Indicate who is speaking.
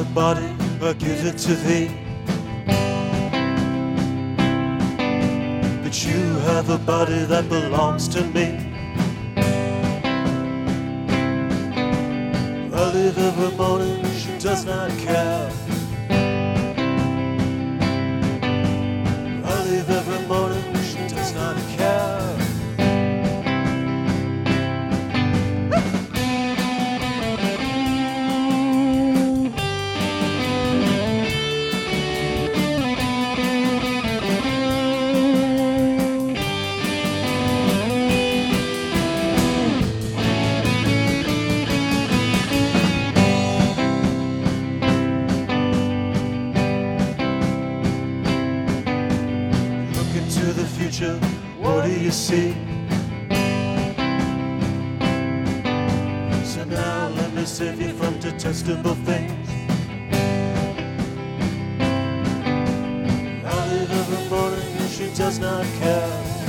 Speaker 1: body, I give it to thee. But you have a body that belongs to me. I live every morning, she does not care. I live every morning, she does not care. To the future, what do you see? So now let me save you from detestable things. I live every morning and she does not care.